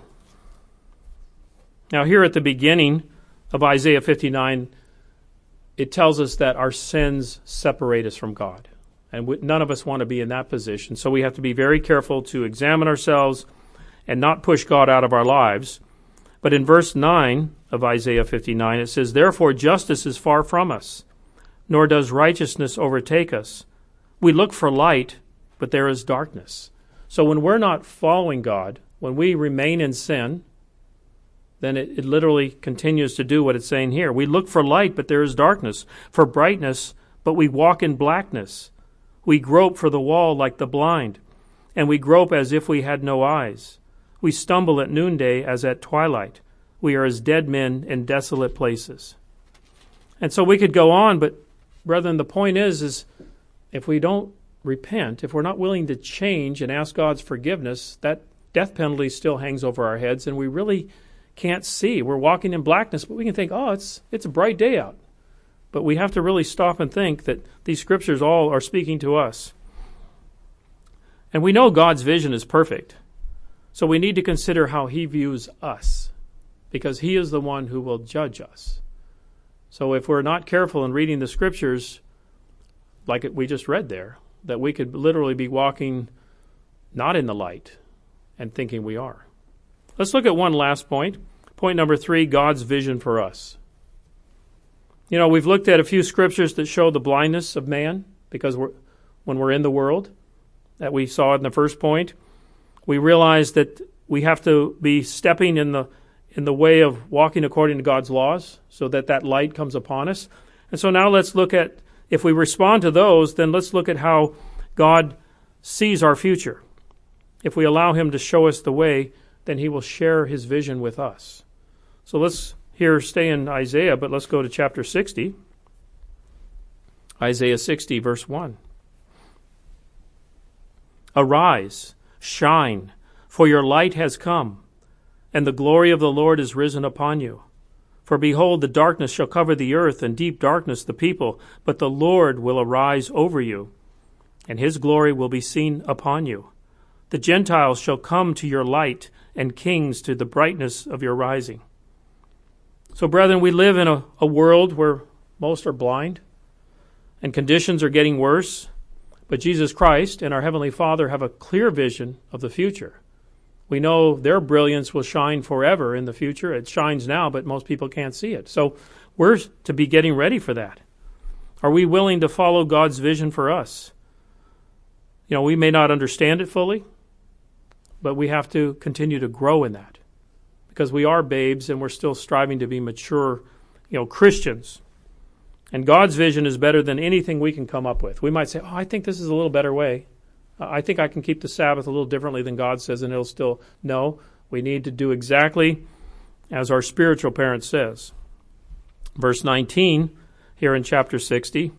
[SPEAKER 1] Now here at the beginning of Isaiah fifty-nine, it tells us that our sins separate us from God. And we, none of us want to be in that position. So we have to be very careful to examine ourselves and not push God out of our lives. But in verse nine of Isaiah fifty-nine, it says, therefore justice is far from us, nor does righteousness overtake us. We look for light, but there is darkness. So when we're not following God, when we remain in sin, then it, it literally continues to do what it's saying here. We look for light, but there is darkness. For brightness, but we walk in blackness. We grope for the wall like the blind, and we grope as if we had no eyes. We stumble at noonday as at twilight. We are as dead men in desolate places. And so we could go on, but brethren, the point is, is if we don't repent, if we're not willing to change and ask God's forgiveness, that death penalty still hangs over our heads, and we really can't see. We're walking in blackness, but we can think, oh, it's it's a bright day out. But we have to really stop and think that these scriptures all are speaking to us. And we know God's vision is perfect. So we need to consider how he views us. because he is the one who will judge us. So if we're not careful in reading the Scriptures, like we just read there, that we could literally be walking not in the light and thinking we are. Let's look at one last point. Point number three, God's vision for us. You know, we've looked at a few scriptures that show the blindness of man because we're, when we're in the world, that we saw in the first point. We realize that we have to be stepping in the in the way of walking according to God's laws so that that light comes upon us. And so now let's look at, if we respond to those, then let's look at how God sees our future. If we allow him to show us the way, then he will share his vision with us. So let's here stay in Isaiah, but let's go to chapter sixty. Isaiah sixty, verse one. Arise, shine, for your light has come, and the glory of the Lord is risen upon you. For behold, the darkness shall cover the earth, and deep darkness the people, but the Lord will arise over you, and his glory will be seen upon you. The Gentiles shall come to your light, and kings to the brightness of your rising. So, brethren, we live in a, a world where most are blind, and conditions are getting worse, but Jesus Christ and our Heavenly Father have a clear vision of the future. We know their brilliance will shine forever in the future. It shines now, but most people can't see it. So we're to be getting ready for that. Are we willing to follow God's vision for us? You know, we may not understand it fully, but we have to continue to grow in that because we are babes and we're still striving to be mature, you know, Christians. And God's vision is better than anything we can come up with. We might say, oh, I think this is a little better way. I think I can keep the Sabbath a little differently than God says, and it'll still, no, we need to do exactly as our spiritual parent says. Verse nineteen, here in chapter sixty,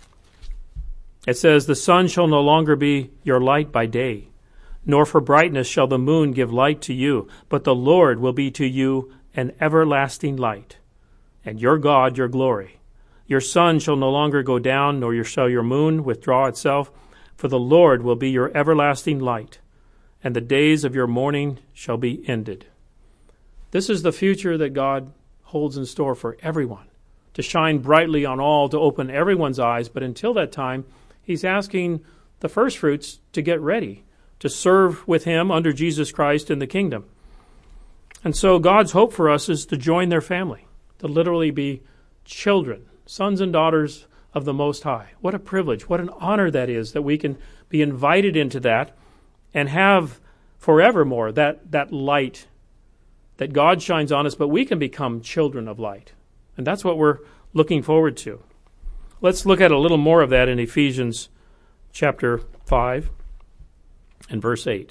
[SPEAKER 1] it says, the sun shall no longer be your light by day, nor for brightness shall the moon give light to you, but the Lord will be to you an everlasting light, and your God your glory. Your sun shall no longer go down, nor shall your moon withdraw itself, for the Lord will be your everlasting light, and the days of your mourning shall be ended. This is the future that God holds in store for everyone, to shine brightly on all, to open everyone's eyes. But until that time, he's asking the firstfruits to get ready, to serve with him under Jesus Christ in the kingdom. And so God's hope for us is to join their family, to literally be children, sons and daughters of the Most High. What a privilege, what an honor that is, that we can be invited into that and have forevermore that, that light that God shines on us, but we can become children of light. And that's what we're looking forward to. Let's look at a little more of that in Ephesians chapter five and verse eight.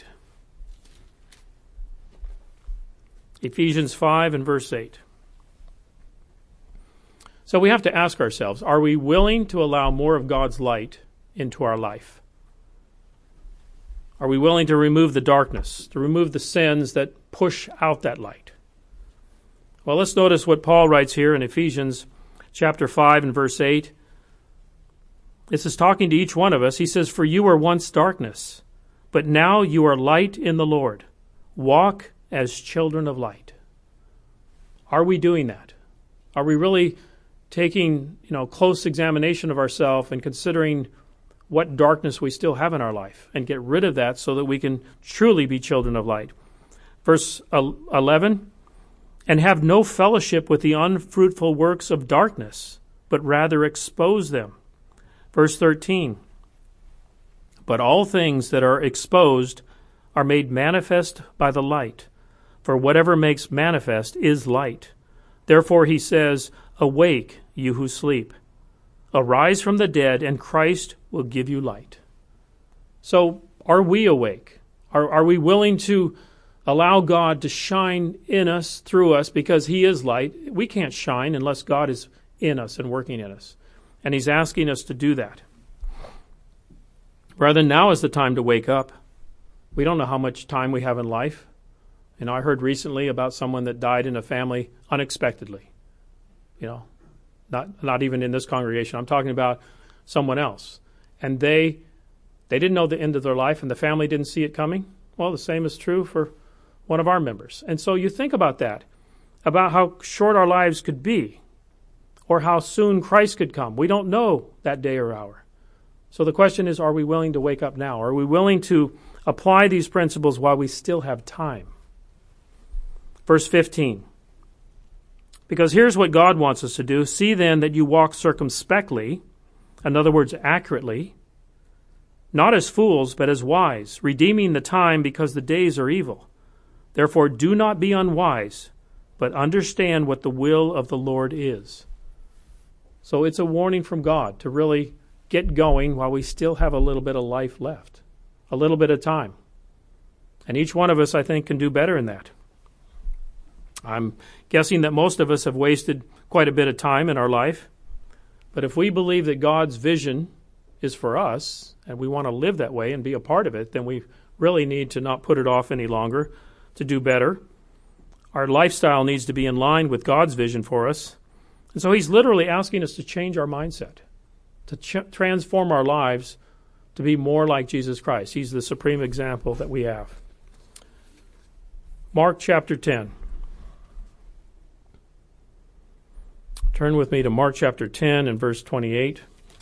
[SPEAKER 1] Ephesians five and verse eight. So we have to ask ourselves, are we willing to allow more of God's light into our life? Are we willing to remove the darkness, to remove the sins that push out that light? Well, let's notice what Paul writes here in Ephesians chapter five and verse eight. This is talking to each one of us. He says, for you were once darkness, but now you are light in the Lord. Walk as children of light. Are we doing that? Are we really taking, you know, close examination of ourselves and considering what darkness we still have in our life and get rid of that so that we can truly be children of light? Verse eleven, and have no fellowship with the unfruitful works of darkness, but rather expose them. Verse thirteen, but all things that are exposed are made manifest by the light, for whatever makes manifest is light. Therefore he says, awake, you who sleep. Arise from the dead, and Christ will give you light. So are we awake? Are, are we willing to allow God to shine in us, through us, because he is light? We can't shine unless God is in us and working in us. And he's asking us to do that. Brethren, now is the time to wake up. We don't know how much time we have in life. And I heard recently about someone that died in a family unexpectedly. You know, not not even in this congregation. I'm talking about someone else. And they they didn't know the end of their life, and the family didn't see it coming. Well, the same is true for one of our members. And so you think about that. about how short our lives could be or how soon Christ could come. We don't know that day or hour. So the question is, are we willing to wake up now? Are we willing to apply these principles while we still have time? Verse fifteen. Because here's what God wants us to do. See then that you walk circumspectly, in other words, accurately, not as fools, but as wise, redeeming the time because the days are evil. Therefore do not be unwise, but understand what the will of the Lord is. So it's a warning from God to really get going while we still have a little bit of life left, a little bit of time. And each one of us, I think, can do better in that. I'm guessing that most of us have wasted quite a bit of time in our life. But if we believe that God's vision is for us, and we want to live that way and be a part of it, then we really need to not put it off any longer to do better. Our lifestyle needs to be in line with God's vision for us. And so he's literally asking us to change our mindset, to ch- transform our lives to be more like Jesus Christ. He's the supreme example that we have. Mark chapter ten. Turn with me to Mark chapter ten and verse twenty-eight.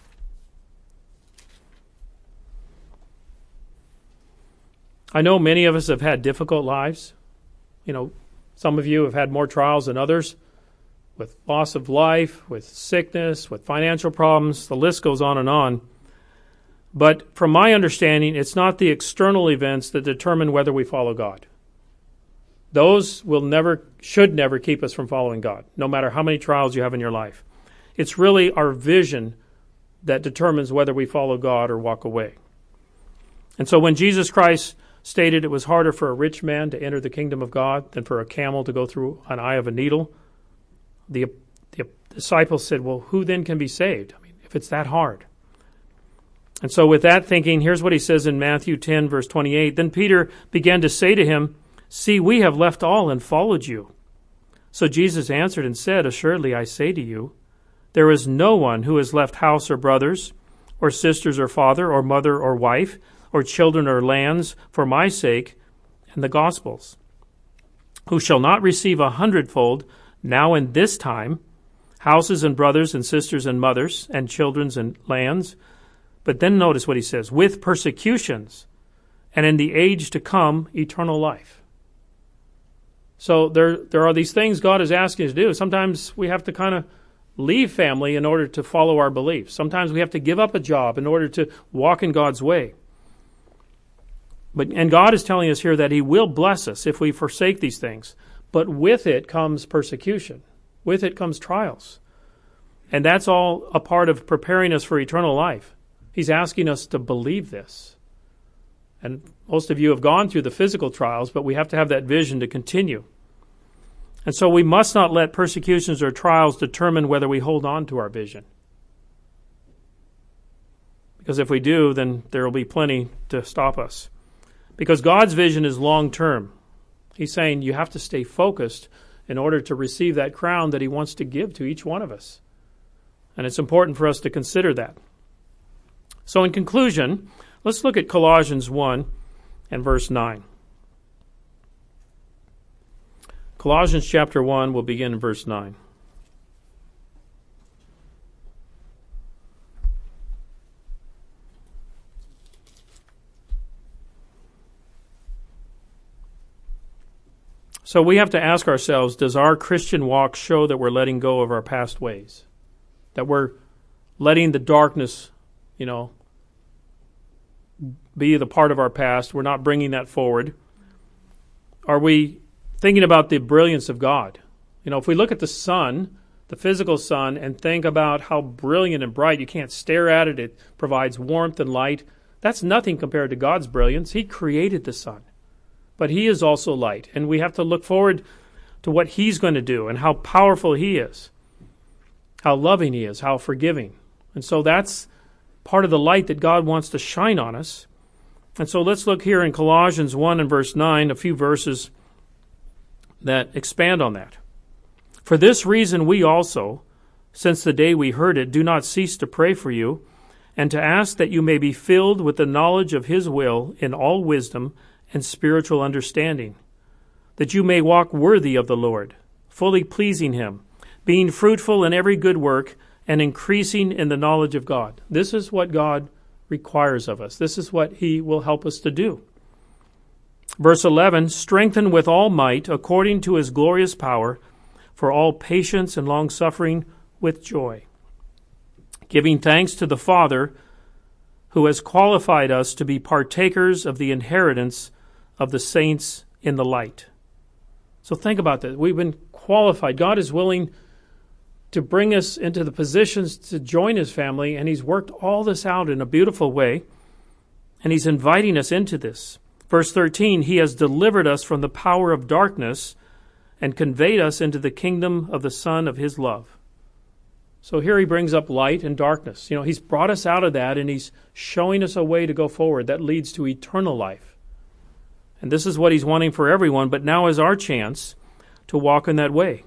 [SPEAKER 1] I know many of us have had difficult lives. You know, some of you have had more trials than others, with loss of life, with sickness, with financial problems. The list goes on and on. But from my understanding, it's not the external events that determine whether we follow God. Those will never, should never keep us from following God, no matter how many trials you have in your life. It's really our vision that determines whether we follow God or walk away. And so when Jesus Christ stated it was harder for a rich man to enter the kingdom of God than for a camel to go through an eye of a needle, the, the disciples said, well, who then can be saved? I mean, if it's that hard. And so with that thinking, here's what he says in Matthew ten, verse twenty-eight. Then Peter began to say to him, see, we have left all and followed you. So Jesus answered and said, assuredly I say to you, there is no one who has left house or brothers, or sisters or father, or mother or wife, or children or lands, for my sake and the gospel's, who shall not receive a hundredfold now in this time, houses and brothers and sisters and mothers and children's and lands. But then notice what he says, with persecutions, and in the age to come, eternal life. So there, there are these things God is asking us to do. Sometimes we have to kind of leave family in order to follow our beliefs. Sometimes we have to give up a job in order to walk in God's way. But, and God is telling us here that he will bless us if we forsake these things. But with it comes persecution. With it comes trials. And that's all a part of preparing us for eternal life. He's asking us to believe this. And most of you have gone through the physical trials, but we have to have that vision to continue. And so we must not let persecutions or trials determine whether we hold on to our vision. Because if we do, then there will be plenty to stop us. Because God's vision is long-term. He's saying you have to stay focused in order to receive that crown that he wants to give to each one of us. And it's important for us to consider that. So in conclusion, let's look at Colossians one and verse nine. Colossians chapter one will begin in verse nine. So we have to ask ourselves, does our Christian walk show that we're letting go of our past ways? That we're letting the darkness, you know, be the part of our past. We're not bringing that forward. Are we thinking about the brilliance of God? You know, if we look at the sun, the physical sun, and think about how brilliant and bright, you can't stare at it, it provides warmth and light. That's nothing compared to God's brilliance. He created the sun. But he is also light, and we have to look forward to what he's going to do and how powerful he is, how loving he is, how forgiving. And so that's part of the light that God wants to shine on us. And so let's look here in Colossians one and verse nine, a few verses that expand on that. For this reason we also, since the day we heard it, do not cease to pray for you and to ask that you may be filled with the knowledge of his will in all wisdom and spiritual understanding, that you may walk worthy of the Lord, fully pleasing him, being fruitful in every good work, and increasing in the knowledge of God. This is what God requires of us. This is what he will help us to do. Verse eleven, strengthen with all might, according to his glorious power, for all patience and long-suffering with joy, giving thanks to the Father, who has qualified us to be partakers of the inheritance of the saints in the light. So think about that. We've been qualified. God is willing to bring us into the positions to join his family, and he's worked all this out in a beautiful way, and he's inviting us into this. Verse thirteen, he has delivered us from the power of darkness and conveyed us into the kingdom of the Son of his love. So here he brings up light and darkness. You know, he's brought us out of that, and he's showing us a way to go forward that leads to eternal life. And this is what he's wanting for everyone, but now is our chance to walk in that way.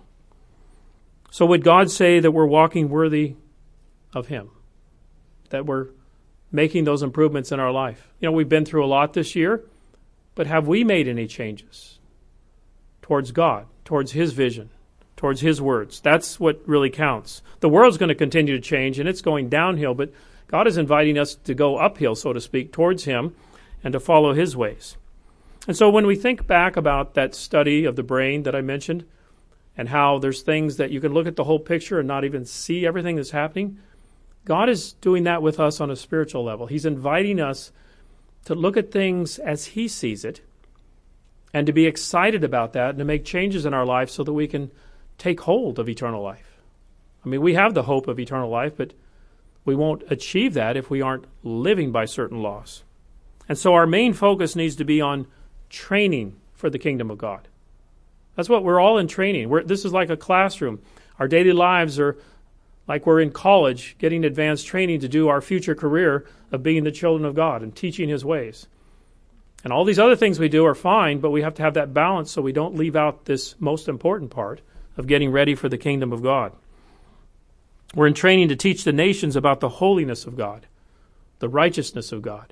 [SPEAKER 1] So would God say that we're walking worthy of him? That we're making those improvements in our life? You know, we've been through a lot this year, but have we made any changes towards God, towards his vision, towards his words? That's what really counts. The world's going to continue to change, and it's going downhill, but God is inviting us to go uphill, so to speak, towards him and to follow his ways. And so when we think back about that study of the brain that I mentioned, and how there's things that you can look at the whole picture and not even see everything that's happening, God is doing that with us on a spiritual level. He's inviting us to look at things as he sees it and to be excited about that and to make changes in our life so that we can take hold of eternal life. I mean, we have the hope of eternal life, but we won't achieve that if we aren't living by certain laws. And so our main focus needs to be on training for the kingdom of God. That's what we're all in training. We're, this is like a classroom. Our daily lives are like we're in college getting advanced training to do our future career of being the children of God and teaching his ways. And all these other things we do are fine, but we have to have that balance so we don't leave out this most important part of getting ready for the kingdom of God. We're in training to teach the nations about the holiness of God, the righteousness of God.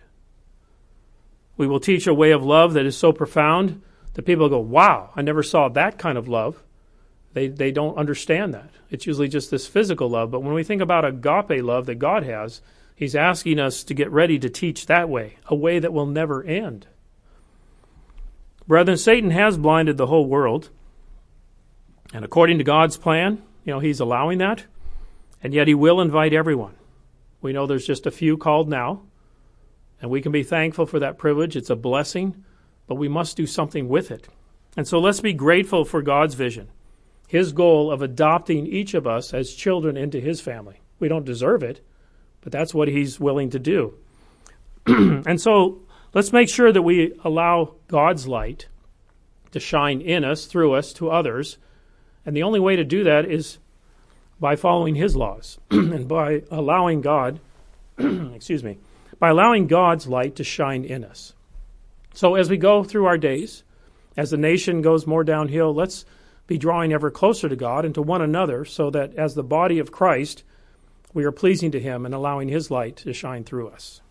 [SPEAKER 1] We will teach a way of love that is so profound that people go, wow, I never saw that kind of love. They they don't understand that. It's usually just this physical love. But when we think about agape love that God has, he's asking us to get ready to teach that way, a way that will never end. Brethren, Satan has blinded the whole world. And according to God's plan, you know, he's allowing that. And yet he will invite everyone. We know there's just a few called now. And we can be thankful for that privilege. It's a blessing. But we must do something with it. And so let's be grateful for God's vision, his goal of adopting each of us as children into his family. We don't deserve it, but that's what he's willing to do. And so let's make sure that we allow God's light to shine in us, through us, to others. And the only way to do that is by following his laws and by allowing God, excuse me, by allowing God's light to shine in us. So as we go through our days, as the nation goes more downhill, let's be drawing ever closer to God and to one another so that as the body of Christ, we are pleasing to him and allowing his light to shine through us.